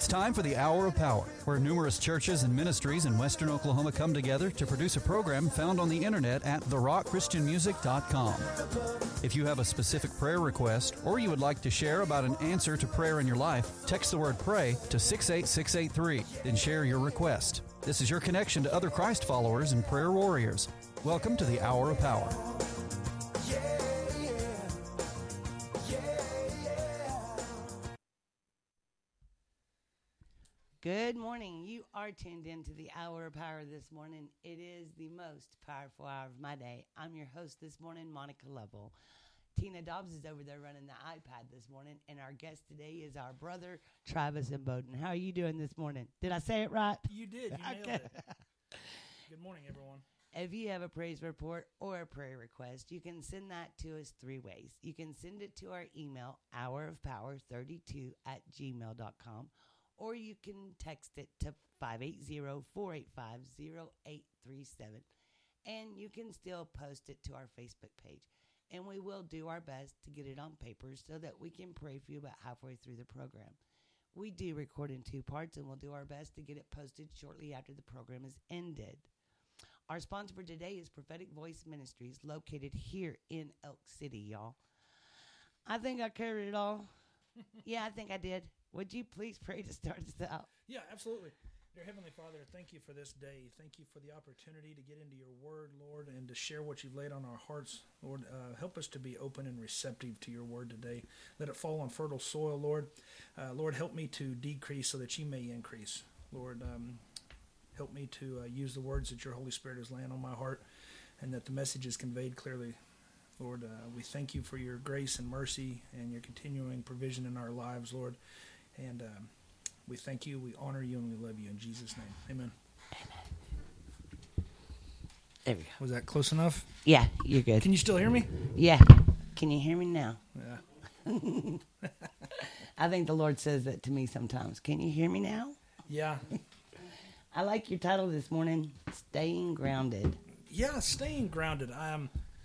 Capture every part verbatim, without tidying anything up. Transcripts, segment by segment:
It's time for the Hour of Power, where numerous churches and ministries in Western Oklahoma come together to produce a program found on the internet at the rock christian music dot com. If you have a specific prayer request or you would like to share about an answer to prayer in your life, text the word PRAY to six eight six eight three, then share your request. This is your connection to other Christ followers and prayer warriors. Welcome to the Hour of Power. Good morning. You are tuned into the Hour of Power this morning. It is the most powerful hour of my day. I'm your host this morning, Monica Lovell. Tina Dobbs is over there running the iPad this morning, and our guest today is our brother, Travis Imboden. How are you doing this morning? Did I say it right? You did. You nailed Okay. it. Good morning, everyone. If you have a praise report or a prayer request, you can send that to us three ways. You can send it to our email, hour of power thirty-two at gmail dot com, or you can text it to five eight zero, four eight five, zero eight three seven. And you can still post it to our Facebook page. And we will do our best to get it on paper so that we can pray for you about halfway through the program. We do record in two parts, and we'll do our best to get it posted shortly after the program is ended. Our sponsor for today is Prophetic Voice Ministries, located here in Elk City, y'all. I think I covered it all. Yeah, I think I did. Would you please pray to start us out? Yeah, absolutely. Dear Heavenly Father, thank you for this day. Thank you for the opportunity to get into your word, Lord, and to share what you've laid on our hearts. Lord, uh, help us to be open and receptive to your word today. Let it fall on fertile soil, Lord. Uh, Lord, help me to decrease so that you may increase. Lord, um, help me to uh, use the words that your Holy Spirit has laid on my heart and that the message is conveyed clearly. Lord, uh, we thank you for your grace and mercy and your continuing provision in our lives, Lord. And um, we thank you, we honor you, and we love you. In Jesus' name, amen. Amen. There we go. Was that close enough? Yeah, you're good. Can you still hear me? Yeah. Can you hear me now? Yeah. I think the Lord says that to me sometimes. Can you hear me now? Yeah. I like your title this morning, Staying Grounded. Yeah, staying grounded. Um,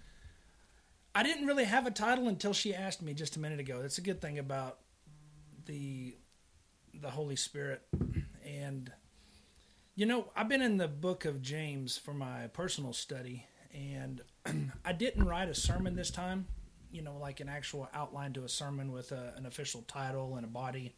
I didn't really have a title until she asked me just a minute ago. That's a good thing about the the Holy Spirit. And, you know, I've been in the book of James for my personal study, and I didn't write a sermon this time, you know, like an actual outline to a sermon with a, an official title and a body.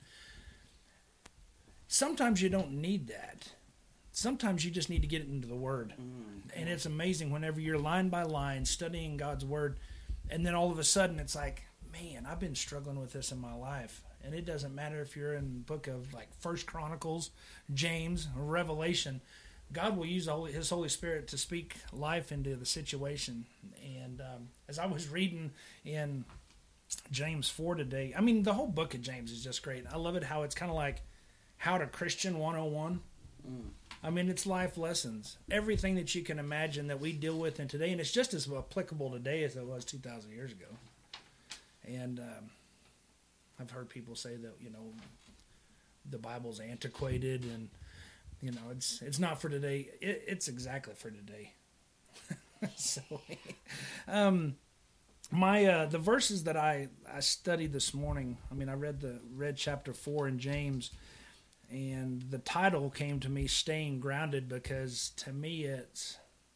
Sometimes you don't need that. Sometimes you just need to get it into the Word. Mm, and it's amazing whenever you're line by line studying God's Word, and then all of a sudden it's like, man, I've been struggling with this in my life. And it doesn't matter if you're in the book of like First Chronicles, James, or Revelation. God will use his Holy Spirit to speak life into the situation. And um, as I was reading in James four today, I mean, the whole book of James is just great. I love it how it's kind of like How to Christian one oh one. Mm. I mean, it's life lessons. Everything that you can imagine that we deal with in today, and it's just as applicable today as it was two thousand years ago. And um, I've heard people say that, you know, the Bible's antiquated and, you know, it's it's not for today. It, it's exactly for today. so, um, my uh, the verses that I, I studied this morning, I mean, I read the read chapter four in James, and the title came to me, Staying Grounded, because to me it's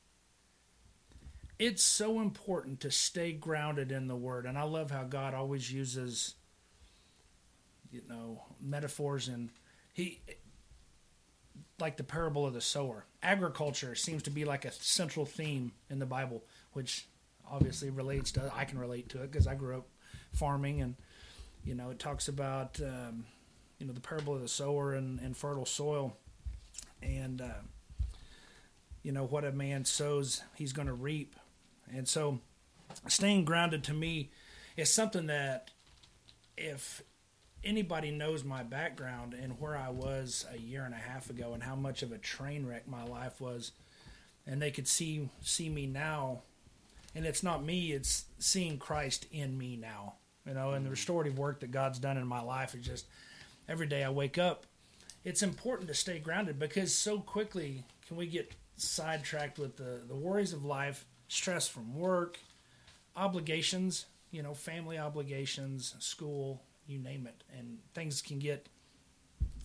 it's so important to stay grounded in the Word. And I love how God always uses, you know, metaphors, and he, like the parable of the sower. Agriculture seems to be like a central theme in the Bible, which obviously relates to, I can relate to it because I grew up farming, and, you know, it talks about, um, you know, the parable of the sower and, and fertile soil, and, uh, you know, what a man sows, he's going to reap. And so staying grounded to me is something that if anybody knows my background and where I was a year and a half ago and how much of a train wreck my life was, and they could see see me now, and it's not me, it's seeing Christ in me now, you know, and the restorative work that God's done in my life is just, every day I wake up, it's important to stay grounded because so quickly can we get sidetracked with the, the worries of life, stress from work, obligations, you know, family obligations, school, you name it, and things can get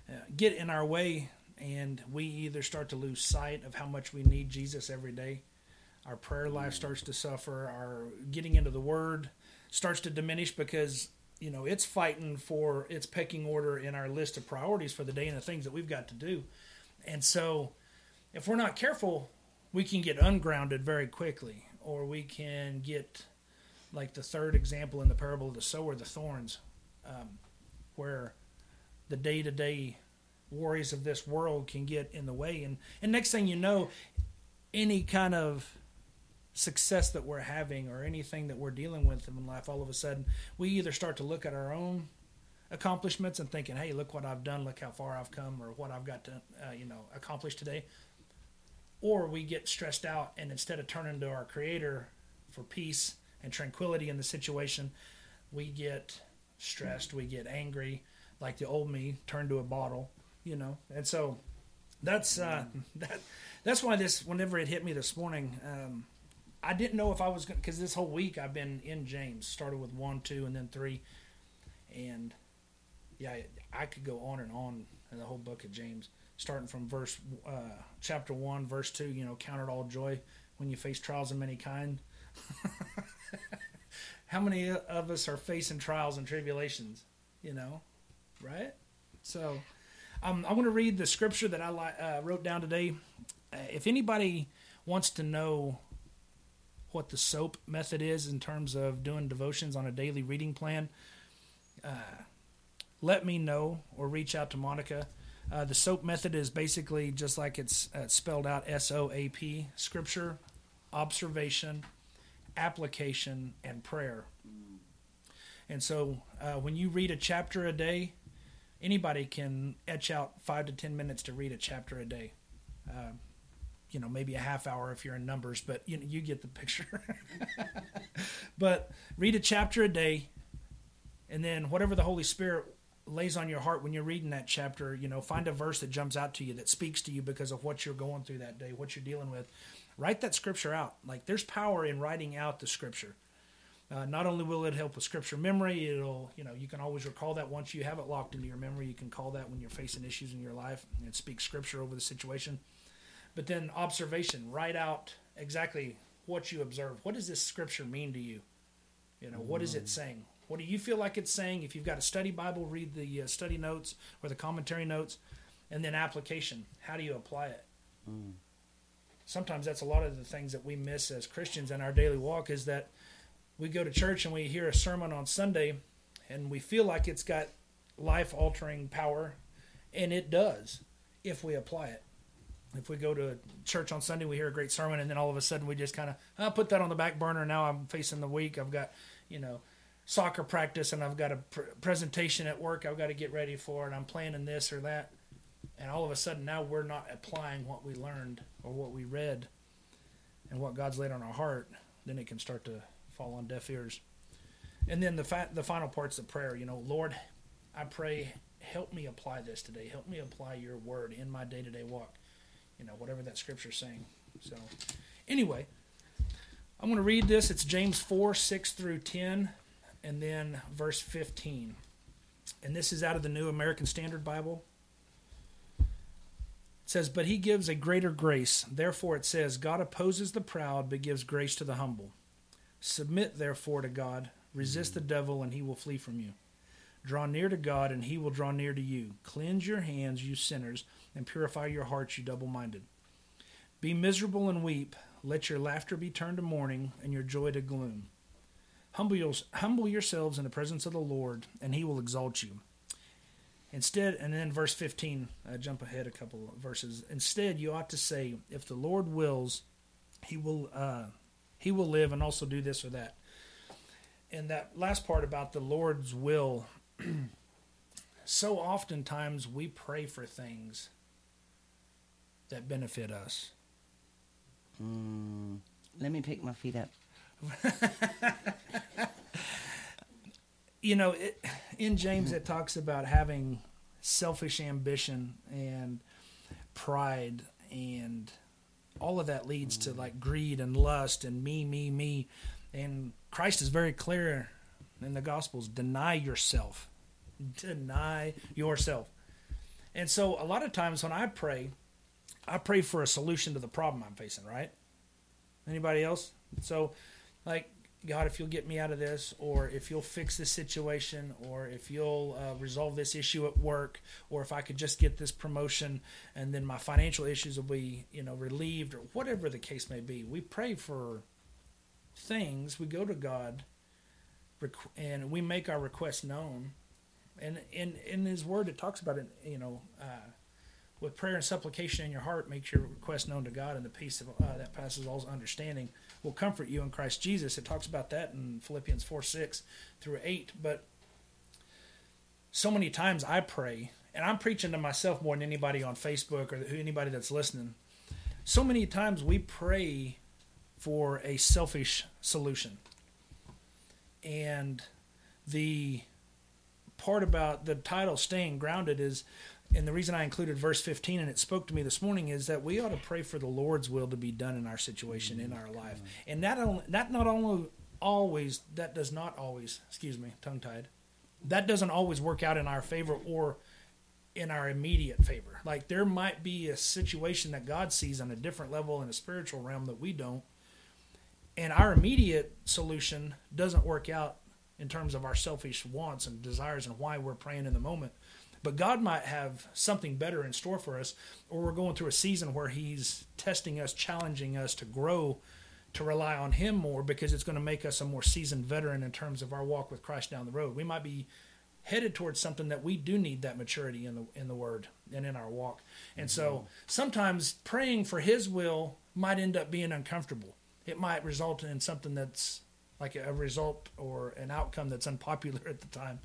uh, get in our way, and we either start to lose sight of how much we need Jesus every day. Our prayer life starts to suffer. Our getting into the Word starts to diminish because, you know, it's fighting for its pecking order in our list of priorities for the day and the things that we've got to do. And so if we're not careful, we can get ungrounded very quickly, or we can get like the third example in the parable of the sower, the thorns, um, where the day-to-day worries of this world can get in the way. And, and next thing you know, any kind of success that we're having or anything that we're dealing with in life, all of a sudden, we either start to look at our own accomplishments and thinking, hey, look what I've done, look how far I've come, or what I've got to, uh, you know, accomplish today. Or we get stressed out, and instead of turning to our Creator for peace and tranquility in the situation, we get stressed, we get angry, like the old me turned to a bottle, you know. And so that's uh, that. That's why this, whenever it hit me this morning, um, I didn't know if I was going to, because this whole week I've been in James, started with one, two, and then three. And, yeah, I could go on and on in the whole book of James, starting from verse, uh, chapter one, verse two, you know, count it all joy when you face trials of many kind. How many of us are facing trials and tribulations, you know, right? So um, I want to read the scripture that I uh, wrote down today. Uh, if anybody wants to know what the SOAP method is in terms of doing devotions on a daily reading plan, uh, let me know or reach out to Monica. Uh, the SOAP method is basically just like it's uh, spelled out, S O A P, scripture, observation, application, and prayer. And so uh, when you read a chapter a day, anybody can etch out five to ten minutes to read a chapter a day. Uh, you know, maybe a half hour if you're in numbers, but you know, you get the picture. But read a chapter a day, and then whatever the Holy Spirit lays on your heart when you're reading that chapter, you know, find a verse that jumps out to you, that speaks to you because of what you're going through that day, what you're dealing with. Write that scripture out. Like, there's power in writing out the scripture. Uh, not only will it help with scripture memory, it'll, you know, you can always recall that once you have it locked into your memory. You can call that when you're facing issues in your life and speak scripture over the situation. But then observation, write out exactly what you observe. What does this scripture mean to you? You know, what is it saying? What do you feel like it's saying? If you've got a study Bible, read the uh, study notes or the commentary notes. And then application. How do you apply it? Mm. Sometimes that's a lot of the things that we miss as Christians in our daily walk, is that we go to church and we hear a sermon on Sunday and we feel like it's got life-altering power, and it does if we apply it. If we go to church on Sunday, we hear a great sermon, and then all of a sudden we just kind of, I'll put that on the back burner. Now I'm facing the week. I've got, you know, soccer practice, and I've got a pr- presentation at work I've got to get ready for, and I'm planning this or that. And all of a sudden now we're not applying what we learned or what we read and what God's laid on our heart. Then it can start to fall on deaf ears. And then the fa- the final part's the prayer. You know, Lord, I pray, help me apply this today. Help me apply your word in my day-to-day walk. You know, whatever that scripture's saying. So, anyway, I'm going to read this. It's James four, six through ten, and then verse fifteen. And this is out of the New American Standard Bible. It says, but he gives a greater grace. Therefore it says, God opposes the proud, but gives grace to the humble. Submit therefore to God. Resist the devil, and he will flee from you. Draw near to God, and he will draw near to you. Cleanse your hands, you sinners, and purify your hearts, you double-minded. Be miserable and weep. Let your laughter be turned to mourning, and your joy to gloom. Humble, your, humble yourselves in the presence of the Lord, and he will exalt you. Instead, and then verse fifteen, uh, jump ahead a couple of verses. Instead, you ought to say, if the Lord wills, he will uh, he will live and also do this or that. And that last part about the Lord's will, so oftentimes we pray for things that benefit us. Mm, let me pick my feet up. You know, it, in James it talks about having selfish ambition and pride, and all of that leads to like greed and lust and me, me, me. And Christ is very clear in the Gospels, deny yourself. Deny yourself. And so a lot of times when I pray, I pray for a solution to the problem I'm facing, right? Anybody else? So, like, God, if you'll get me out of this, or if you'll fix this situation, or if you'll uh, resolve this issue at work, or if I could just get this promotion, and then my financial issues will be, you know, relieved, or whatever the case may be. We pray for things. We go to God, and we make our requests known. And in in His Word, it talks about it, you know, uh, with prayer and supplication in your heart, make your request known to God, and the peace of, uh, that passes all understanding will comfort you in Christ Jesus. It talks about that in Philippians four, six through eight. But so many times I pray, and I'm preaching to myself more than anybody on Facebook or anybody that's listening. So many times we pray for a selfish solution. And the part about the title, Staying Grounded, is, and the reason I included verse fifteen, and it spoke to me this morning, is that we ought to pray for the Lord's will to be done in our situation, in our life. And that, only, that not only always, that does not always, excuse me, tongue-tied, that doesn't always work out in our favor or in our immediate favor. Like, there might be a situation that God sees on a different level in a spiritual realm that we don't, and our immediate solution doesn't work out in terms of our selfish wants and desires and why we're praying in the moment. But God might have something better in store for us, or we're going through a season where He's testing us, challenging us to grow, to rely on Him more, because it's going to make us a more seasoned veteran in terms of our walk with Christ down the road. We might be headed towards something that we do need that maturity in the in the Word and in our walk. And mm-hmm. so sometimes praying for His will might end up being uncomfortable. It might result in something that's like a result or an outcome that's unpopular at the time.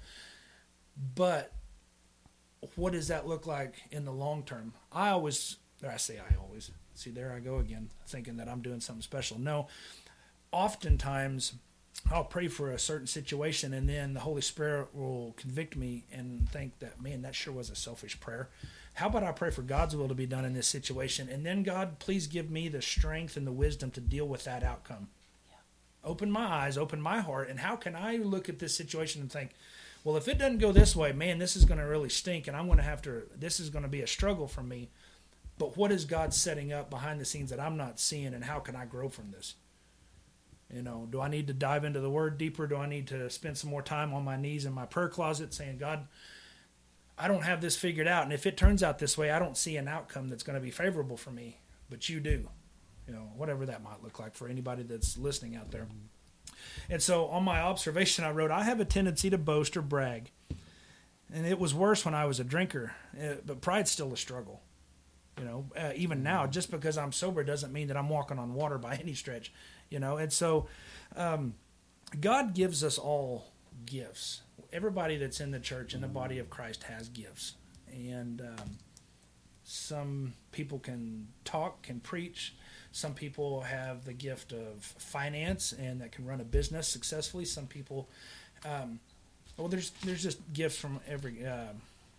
But what does that look like in the long term? I always, or I say I always, see there I go again, thinking that I'm doing something special. No, oftentimes I'll pray for a certain situation, and then the Holy Spirit will convict me and think that, man, that sure was a selfish prayer. How about I pray for God's will to be done in this situation, and then God, please give me the strength and the wisdom to deal with that outcome. Yeah. Open my eyes, open my heart, and how can I look at this situation and think, well, if it doesn't go this way, man, this is going to really stink, and I'm going to have to, this is going to be a struggle for me. But what is God setting up behind the scenes that I'm not seeing, and how can I grow from this? You know, do I need to dive into the Word deeper? Do I need to spend some more time on my knees in my prayer closet saying, God, I don't have this figured out, and if it turns out this way, I don't see an outcome that's going to be favorable for me, but you do. You know, whatever that might look like for anybody that's listening out there. And so on my observation, I wrote, I have a tendency to boast or brag. And it was worse when I was a drinker, but pride's still a struggle. You know, uh, even now, just because I'm sober doesn't mean that I'm walking on water by any stretch. You know, and so um, God gives us all gifts. Everybody that's in the church, in the body of Christ, has gifts. And um, some people can talk, can preach. Some people have the gift of finance and that can run a business successfully. Some people, um, well, there's there's just gifts from every uh,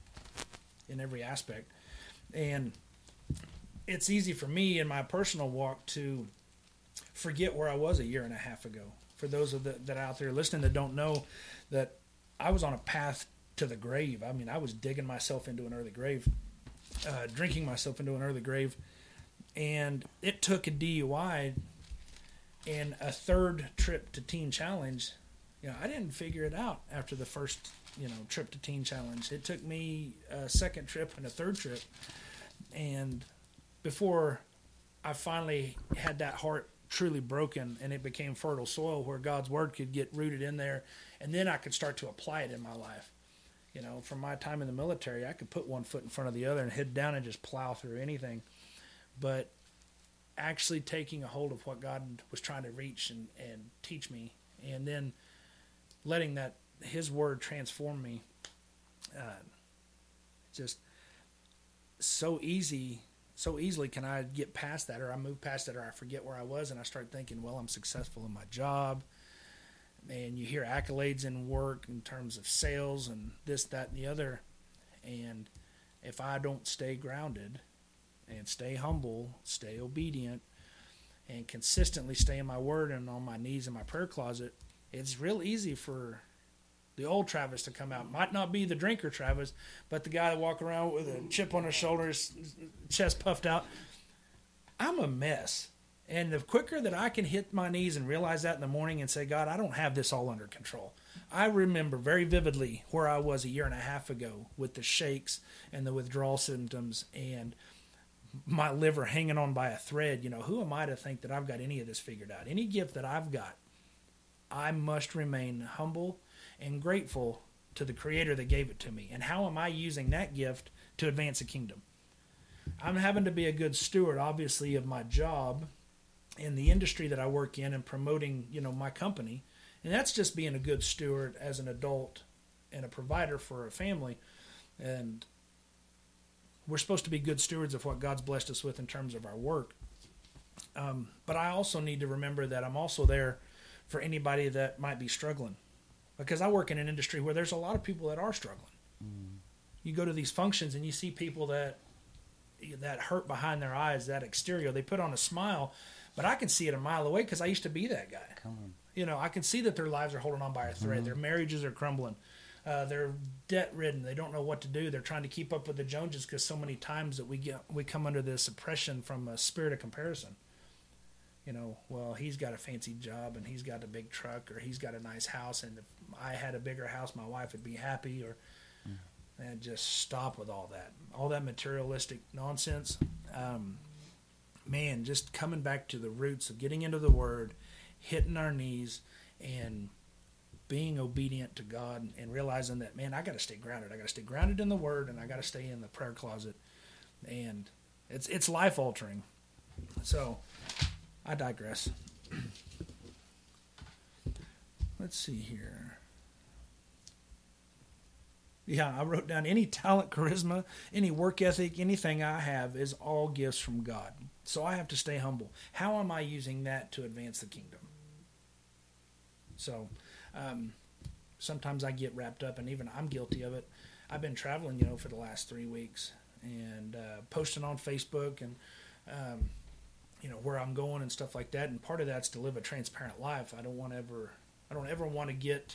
in every aspect, and it's easy for me in my personal walk to forget where I was a year and a half ago. For those of the, that are out there listening that don't know, that I was on a path to the grave. I mean, I was digging myself into an early grave, uh, drinking myself into an early grave. And it took a D U I and a third trip to Teen Challenge. You know, I didn't figure it out after the first, you know, trip to Teen Challenge. It took me a second trip and a third trip. And before I finally had that heart truly broken and it became fertile soil where God's Word could get rooted in there, and then I could start to apply it in my life. You know, from my time in the military, I could put one foot in front of the other and head down and just plow through anything. But actually taking a hold of what God was trying to reach and, and teach me, and then letting that His Word transform me, uh, just so easy, so easily can I get past that, or I move past that, or I forget where I was, and I start thinking, well, I'm successful in my job, and you hear accolades in work in terms of sales and this, that, and the other, and if I don't stay grounded and stay humble, stay obedient, and consistently stay in my Word and on my knees in my prayer closet, it's real easy for the old Travis to come out. Might not be the drinker Travis, but the guy that walk around with a chip on his shoulder, his chest puffed out. I'm a mess. And the quicker that I can hit my knees and realize that in the morning and say, God, I don't have this all under control. I remember very vividly where I was a year and a half ago with the shakes and the withdrawal symptoms and my liver hanging on by a thread. You know, who am I to think that I've got any of this figured out? Any gift that I've got, I must remain humble and grateful to the Creator that gave it to me. And how am I using that gift to advance the kingdom? I'm having to be a good steward, obviously, of my job in the industry that I work in and promoting, you know, my company. And that's just being a good steward as an adult and a provider for a family. And we're supposed to be good stewards of what God's blessed us with in terms of our work. Um, but I also need to remember that I'm also there for anybody that might be struggling. Because I work in an industry where there's a lot of people that are struggling. Mm. You go to these functions and you see people that that hurt behind their eyes, that exterior. They put on a smile, but I can see it a mile away because I used to be that guy. Come on. You know, I can see that their lives are holding on by a thread. Mm-hmm. Their marriages are crumbling. Uh, they're debt-ridden. They don't know what to do. They're trying to keep up with the Joneses because so many times that we get we come under this oppression from a spirit of comparison. You know, well, he's got a fancy job and he's got a big truck or he's got a nice house, and if I had a bigger house, my wife would be happy. Or mm. and just stop with all that, all that materialistic nonsense. Um, man, just coming back to the roots of getting into the Word, hitting our knees, and being obedient to God, and realizing that, man, I got to stay grounded. I got to stay grounded in the Word, and I got to stay in the prayer closet, and it's it's life altering. So, I digress. Let's see here. Yeah, I wrote down any talent, charisma, any work ethic, anything I have is all gifts from God. So I have to stay humble. How am I using that to advance the kingdom? So um, sometimes I get wrapped up, and even I'm guilty of it. I've been traveling, you know, for the last three weeks and uh, posting on Facebook and, um, you know, where I'm going and stuff like that. And part of that's to live a transparent life. I don't want to ever, I don't ever want to get,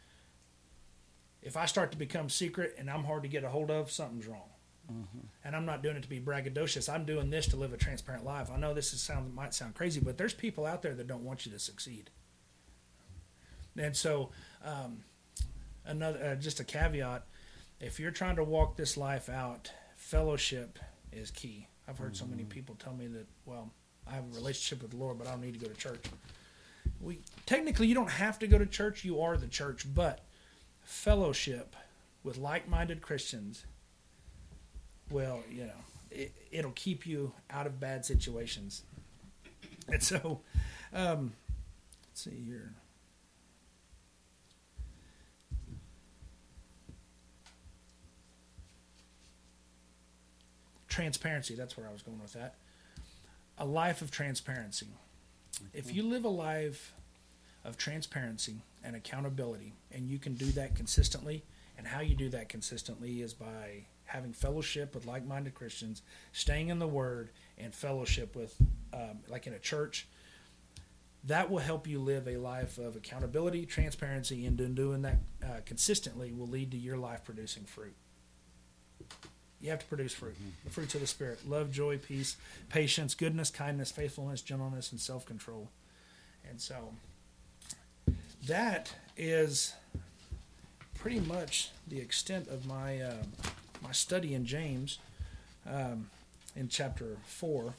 if I start to become secret and I'm hard to get a hold of, something's wrong. Mm-hmm. And I'm not doing it to be braggadocious. I'm doing this to live a transparent life. I know this is sound might sound crazy, but there's people out there that don't want you to succeed. And so, um, another uh, just a caveat: if you're trying to walk this life out, fellowship is key. I've heard mm-hmm. so many people tell me that, well, I have a relationship with the Lord, but I don't need to go to church. We technically, you don't have to go to church. You are the church, but fellowship with like-minded Christians, well, you know, it, it'll keep you out of bad situations. And so, um, let's see here. Transparency, that's where I was going with that. A life of transparency. Mm-hmm. If you live a life of transparency and accountability, and you can do that consistently, and how you do that consistently is by having fellowship with like-minded Christians, staying in the Word, and fellowship with, um, like in a church, that will help you live a life of accountability, transparency, and in doing that uh, consistently will lead to your life producing fruit. You have to produce fruit, mm-hmm. the fruits of the Spirit: love, joy, peace, patience, goodness, kindness, faithfulness, gentleness, and self-control. And so that is pretty much the extent of my uh, my study in James, um, in chapter four.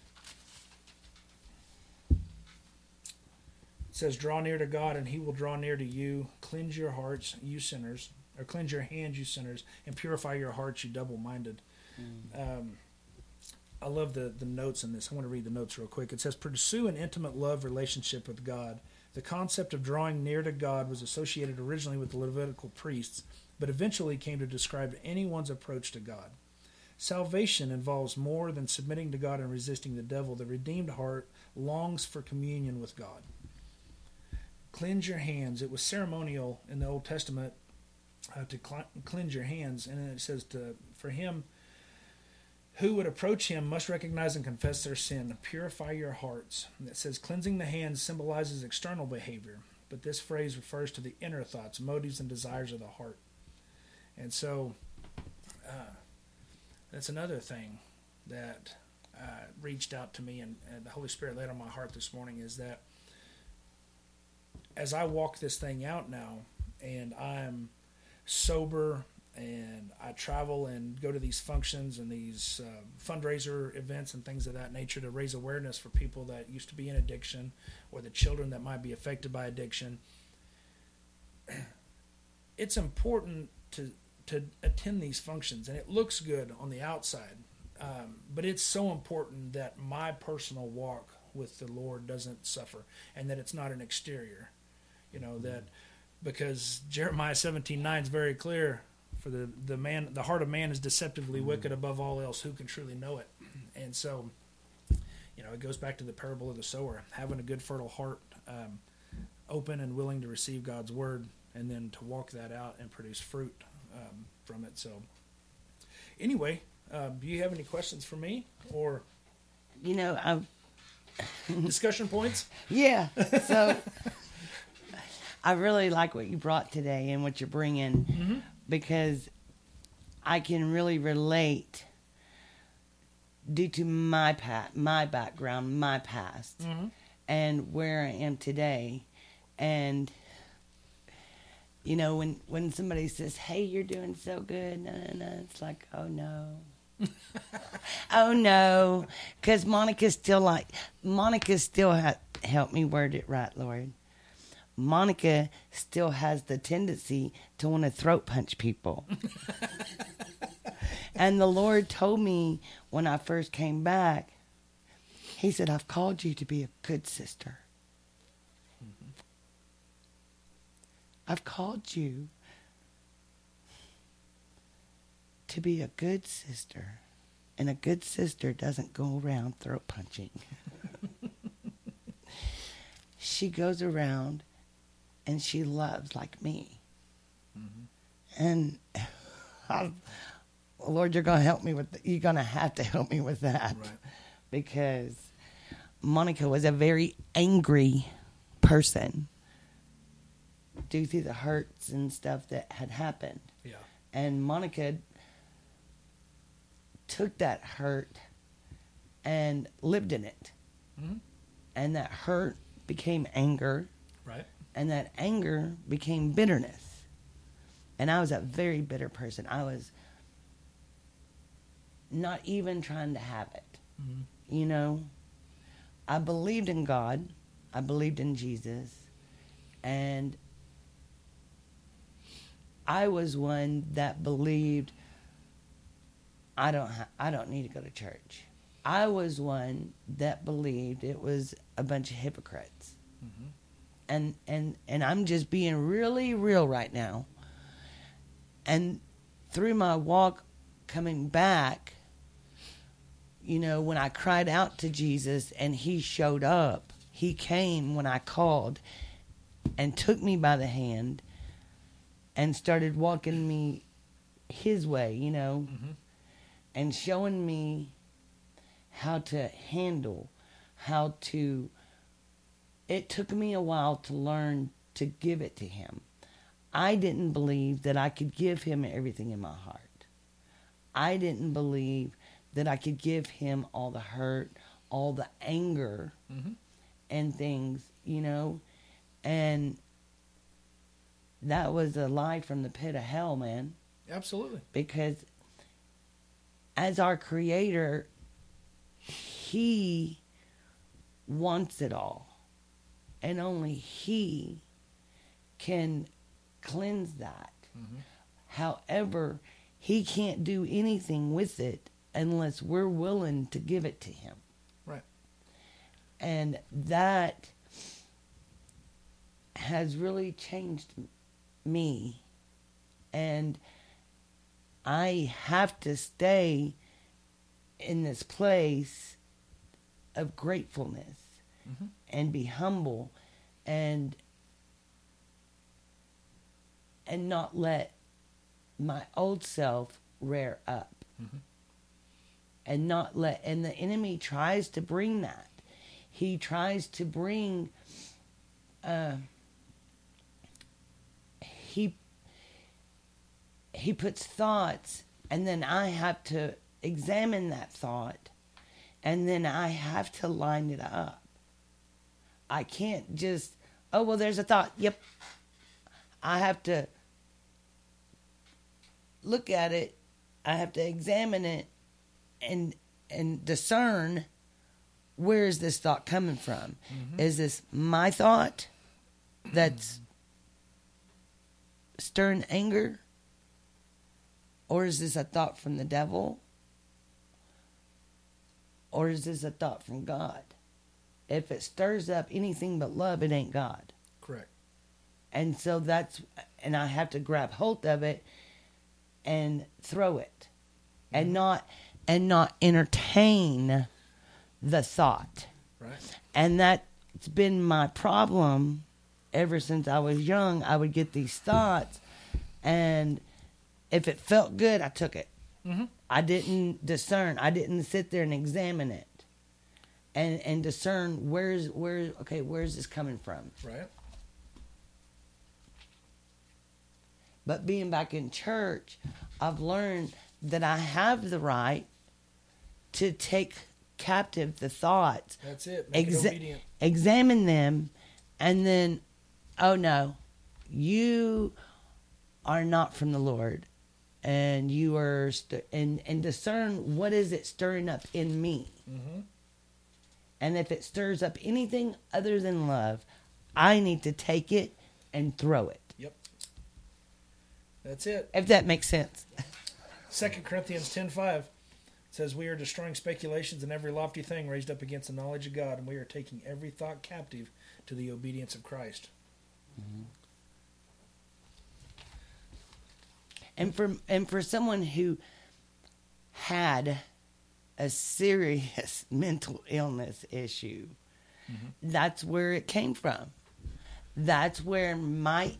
It says, "Draw near to God, and He will draw near to you. Cleanse your hearts, you sinners, or cleanse your hands, you sinners, and purify your hearts, you double-minded." Mm. Um, I love the the notes in this. I want to read the notes real quick. It says, "Pursue an intimate love relationship with God. The concept of drawing near to God was associated originally with the Levitical priests, but eventually came to describe anyone's approach to God. Salvation involves more than submitting to God and resisting the devil. The redeemed heart longs for communion with God. Cleanse your hands." It was ceremonial in the Old Testament uh, to cl- cleanse your hands, and then it says, to for him who would approach him must recognize and confess their sin. Purify your hearts. And it says cleansing the hands symbolizes external behavior. but this phrase refers to the inner thoughts, motives, and desires of the heart. And so uh, that's another thing that uh, reached out to me and, and the Holy Spirit laid on my heart this morning, is that as I walk this thing out now and I'm sober and I travel and go to these functions and these uh, fundraiser events and things of that nature to raise awareness for people that used to be in addiction or the children that might be affected by addiction, it's important to to attend these functions, and it looks good on the outside, um, but it's so important that my personal walk with the Lord doesn't suffer, and that it's not an exterior, you know, that because Jeremiah seventeen nine is very clear. For the, the man, the heart of man is deceptively mm-hmm. wicked above all else. Who can truly know it? And so, you know, it goes back to the parable of the sower, having a good fertile heart, um, open and willing to receive God's word, and then to walk that out and produce fruit um, from it. So, anyway, uh, do you have any questions for me or? You know, I've discussion points. Yeah. So, I really like what you brought today and what you're bringing. Mm-hmm. Because I can really relate due to my pat, my background, my past, mm-hmm. and where I am today. And, you know, when, when somebody says, hey, you're doing so good, no, no, no, it's like, oh, no. oh, no. Because Monica's still like, Monica still ha- helped me word it right, Lord. Monica still has the tendency to want to throat punch people. And the Lord told me when I first came back, he said, I've called you to be a good sister. Mm-hmm. I've called you to be a good sister. And a good sister doesn't go around throat punching. She goes around and she loves like me. Mm-hmm. And I, Lord, you're going to help me with, the, you're going to have to help me with that. Right. Because Monica was a very angry person due to the hurts and stuff that had happened. Yeah. And Monica took that hurt and lived in it. Mm-hmm. And that hurt became anger. Right. And that anger became bitterness. And I was a very bitter person. I was not even trying to have it. Mm-hmm. You know, I believed in God. I believed in Jesus. And I was one that believed I don't ha- I don't need to go to church. I was one that believed it was a bunch of hypocrites. Mm-hmm. And, and and I'm just being really real right now. And through my walk coming back, you know, when I cried out to Jesus and he showed up, he came when I called and took me by the hand and started walking me his way, you know, mm-hmm. and showing me how to handle, how to... It took me a while to learn to give it to him. I didn't believe that I could give him everything in my heart. I didn't believe that I could give him all the hurt, all the anger, mm-hmm. and things, you know. And that was a lie from the pit of hell, man. Absolutely. Because as our Creator, he wants it all. And only he can cleanse that. Mm-hmm. However, he can't do anything with it unless we're willing to give it to him. Right. And that has really changed me. And I have to stay in this place of gratefulness. Mm-hmm. And be humble and and not let my old self rear up. Mm-hmm. And not let and the enemy tries to bring that. He tries to bring uh, he he puts thoughts, and then I have to examine that thought, and then I have to line it up. I can't just, oh, well, there's a thought. Yep. I have to look at it. I have to examine it and and discern, where is this thought coming from? Mm-hmm. Is this my thought that's stirring anger? Or is this a thought from the devil? Or is this a thought from God? If it stirs up anything but love, it ain't God. Correct. And so that's, and I have to grab hold of it and throw it, mm-hmm. and not, and not entertain the thought. Right. And that's been my problem ever since I was young. I would get these thoughts, and if it felt good, I took it. Mm-hmm. I didn't discern. I didn't sit there and examine it, and and discern where's where. Okay, where's this coming from? Right. But being back in church, I've learned that I have the right to take captive the thoughts. That's it. Make exa- it obedient. Examine them, and then, oh no, you are not from the Lord. And you are, st- and, and discern what is it stirring up in me. Mm-hmm. And if it stirs up anything other than love, I need to take it and throw it. Yep. That's it. If that makes sense. Second Corinthians ten five says, we are destroying speculations and every lofty thing raised up against the knowledge of God, and we are taking every thought captive to the obedience of Christ. Mm-hmm. And for and for someone who had a serious mental illness issue, mm-hmm. that's where it came from. That's where my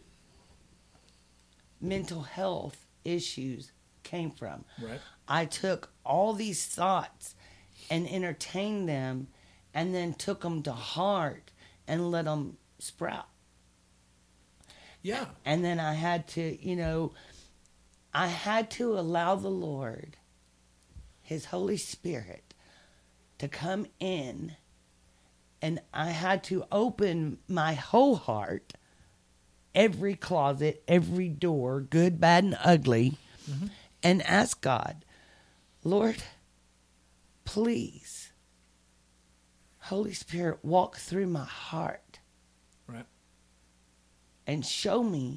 mental health issues came from. Right. I took all these thoughts and entertained them, and then took them to heart and let them sprout. Yeah. And then I had to, you know, I had to allow the Lord, His Holy Spirit, to come in, and I had to open my whole heart, every closet, every door, good, bad, and ugly, mm-hmm. and ask God, Lord, please, Holy Spirit, walk through my heart. Right. And show me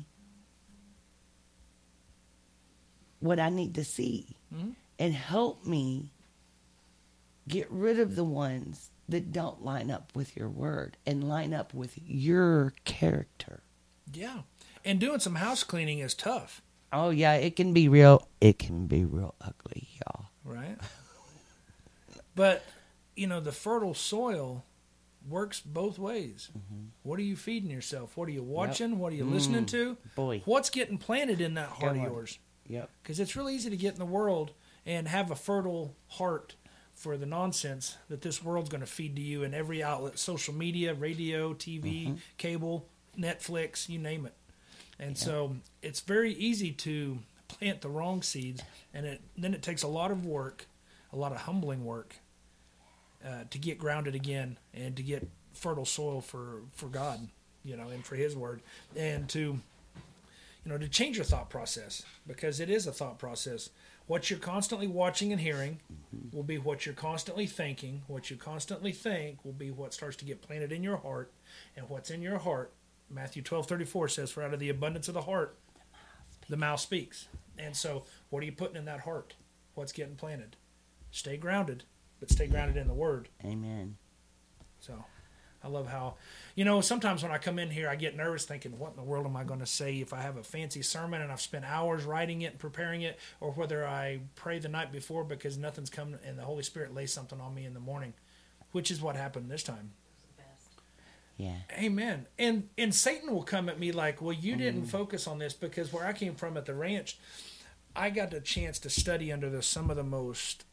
what I need to see, mm-hmm. and help me get rid of the ones that don't line up with your word and line up with your character. Yeah. And doing some house cleaning is tough. Oh, yeah, it can be real. It can be real ugly, y'all. Right. But, you know, the fertile soil works both ways. Mm-hmm. What are you feeding yourself? What are you watching? Yep. What are you mm, listening to? Boy. What's getting planted in that heart Come of on. yours? Yep. Because it's really easy to get in the world and have a fertile heart for the nonsense that this world's going to feed to you in every outlet, social media, radio, T V, mm-hmm. cable, Netflix, you name it. And yep. so it's very easy to plant the wrong seeds, and it, then it takes a lot of work, a lot of humbling work, uh, to get grounded again and to get fertile soil for, for God, you know, and for His Word, and to, you know, to change your thought process, because it is a thought process. What you're constantly watching and hearing mm-hmm. will be what you're constantly thinking. What you constantly think will be what starts to get planted in your heart, and what's in your heart, Matthew twelve thirty-four says, for out of the abundance of the heart, the mouth speaks. And so what are you putting in that heart? What's getting planted? Stay grounded, but stay grounded in the Word. Amen. So I love how, you know, sometimes when I come in here, I get nervous thinking, what in the world am I going to say if I have a fancy sermon and I've spent hours writing it and preparing it, or whether I pray the night before because nothing's come and the Holy Spirit lays something on me in the morning, which is what happened this time. Yeah. Amen. And and Satan will come at me like, well, you mm. didn't focus on this, because where I came from at the ranch, I got the chance to study under the, some of the most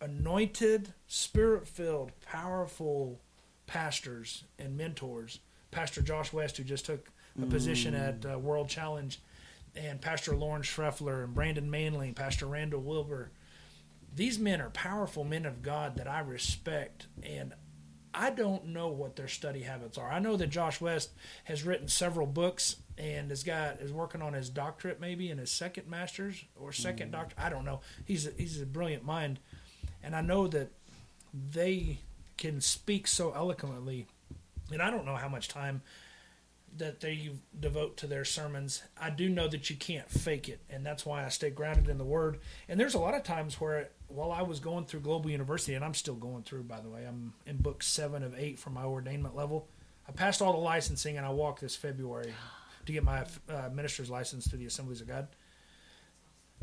anointed, spirit-filled, powerful pastors and mentors, Pastor Josh West, who just took a mm. position at uh, World Challenge, and Pastor Lawrence Schreffler and Brandon Manley, Pastor Randall Wilbur. These men are powerful men of God that I respect, and I don't know what their study habits are. I know that Josh West has written several books and has got is working on his doctorate maybe in his second master's or second mm. doctor. I don't know. He's a, he's a brilliant mind, and I know that they can speak so eloquently, and I don't know how much time that they devote to their sermons. I do know that you can't fake it, and that's why I stay grounded in the Word. And there's a lot of times where, while I was going through Global University, and I'm still going through, by the way, I'm in book seven of eight for my ordainment level. I passed all the licensing, and I walk this February to get my uh, minister's license through the Assemblies of God.